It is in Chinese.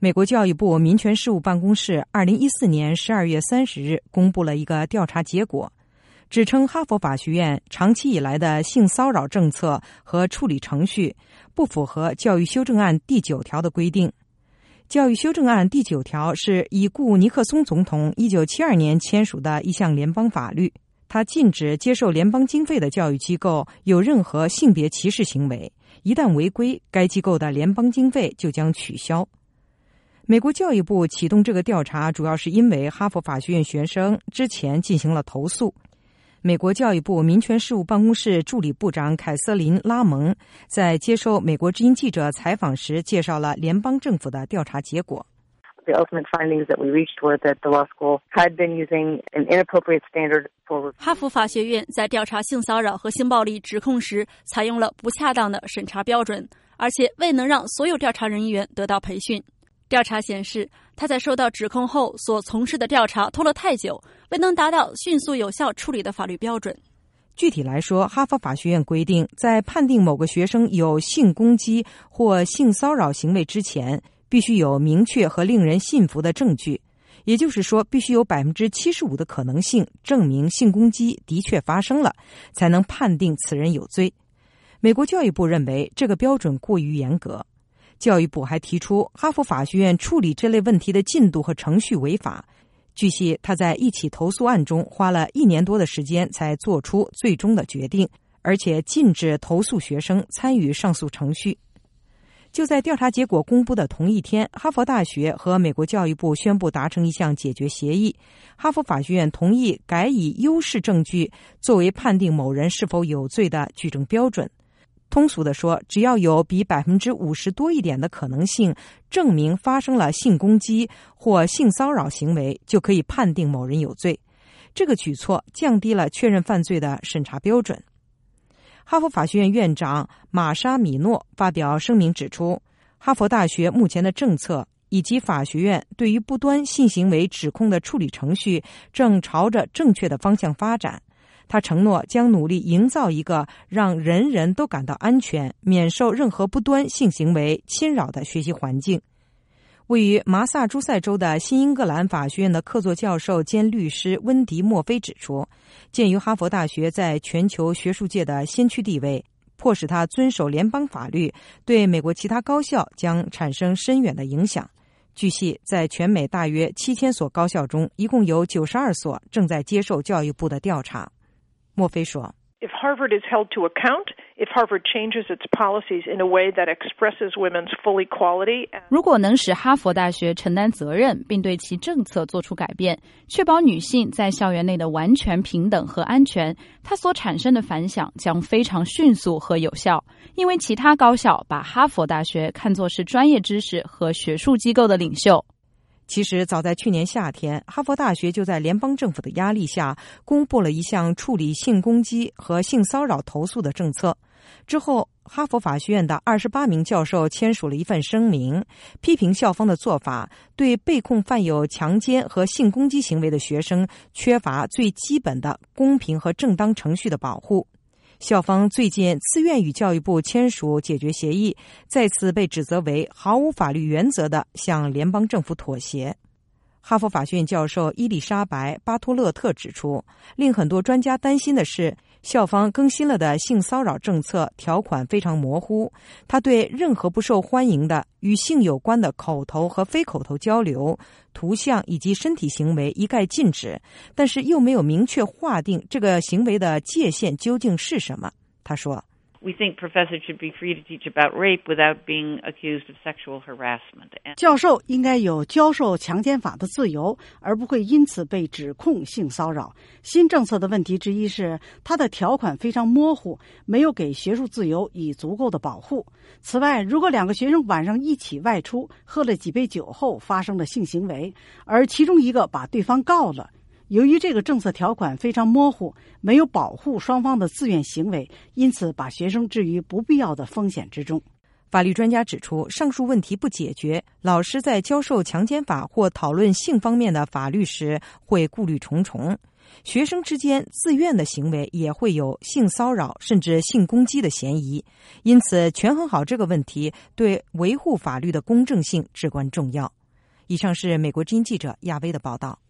美国教育部民权事务办公室2014年12月30日公布了一个调查结果，指称哈佛法学院长期以来的性骚扰政策和处理程序不符合教育修正案第9条的规定。教育修正案第9条是已故尼克松总统1972年签署的一项联邦法律，它禁止接受联邦经费的教育机构有任何性别歧视行为，一旦违规，该机构的联邦经费就将取消。美国教育部启动这个调查，主要是因为哈佛法学院学生之前进行了投诉。美国教育部民权事务办公室助理部长凯瑟琳·拉蒙在接受美国之音记者采访时介绍了联邦政府的调查结果。 The ultimate findings that we reached were that the law school had been using an inappropriate standard for... 哈佛法学院在调查性骚扰和性暴力指控时采用了不恰当的审查标准，而且未能让所有调查人员得到培训。调查显示，他在受到指控后所从事的调查拖了太久，未能达到迅速有效处理的法律标准。 具体来说，哈佛法学院规定，在判定某个学生有性攻击或性骚扰行为之前，必须有明确和令人信服的证据，也就是说，必须有 75% 的可能性证明性攻击的确发生了，才能判定此人有罪。美国教育部认为这个标准过于严格。教育部还提出，哈佛法学院处理这类问题的进度和程序违法。据悉，他在一起投诉案中花了1年多的时间才做出最终的决定，而且禁止投诉学生参与上诉程序。就在调查结果公布的同一天，哈佛大学和美国教育部宣布达成一项解决协议，哈佛法学院同意改以优势证据作为判定某人是否有罪的举证标准。通俗地说，只要有比 50% 多一点的可能性证明发生了性攻击或性骚扰行为，就可以判定某人有罪。这个举措降低了确认犯罪的审查标准。哈佛法学院院长玛莎·米诺发表声明指出，哈佛大学目前的政策以及法学院对于不端性行为指控的处理程序正朝着正确的方向发展。他承诺将努力营造一个让人人都感到安全、免受任何不端性行为侵扰的学习环境。位于麻萨诸塞州的新英格兰法学院的客座教授兼律师温迪·墨菲指出，鉴于哈佛大学在全球学术界的先驱地位，迫使他遵守联邦法律，对美国其他高校将产生深远的影响。据悉，在全美大约7000所高校中，一共有92所正在接受教育部的调查。墨菲说， If Harvard is held to account, if Harvard changes its policies in a way that expresses women's full equality... 如果能使哈佛大学承担责任，并对其政策做出改变，确保女性在校园内的完全平等和安全，它所产生的反响将非常迅速和有效，因为其他高校把哈佛大学看作是专业知识和学术机构的领袖。 其实早在去年夏天，哈佛大学就在联邦政府的压力下公布了一项处理性攻击和性骚扰投诉的政策。之后，哈佛法学院的28名教授签署了一份声明，批评校方的做法对被控犯有强奸和性攻击行为的学生缺乏最基本的公平和正当程序的保护。校方最近自愿与教育部签署解决协议，再次被指责为毫无法律原则的向联邦政府妥协。哈佛法学院教授伊丽莎白·巴托勒特指出，令很多专家担心的是，校方更新了的性骚扰政策条款非常模糊，他对任何不受欢迎的与性有关的口头和非口头交流、图像以及身体行为一概禁止，但是又没有明确划定这个行为的界限究竟是什么。他说， We think professors should be free to teach about rape without being accused of sexual harassment. 教授应该有教授强奸法的自由，而不会因此被指控性骚扰。新政策的问题之一是，它的条款非常模糊，没有给学术自由以足够的保护。此外，如果两个学生晚上一起外出，喝了几杯酒后发生了性行为，而其中一个把对方告了，由于这个政策条款非常模糊，没有保护双方的自愿行为，因此把学生置于不必要的风险之中。 法律专家指出，上述问题不解决，老师在教授强奸法或讨论性方面的法律时会顾虑重重。 学生之间自愿的行为也会有性骚扰甚至性攻击的嫌疑，因此权衡好这个问题对维护法律的公正性至关重要。以上是美国之音记者亚薇的报道。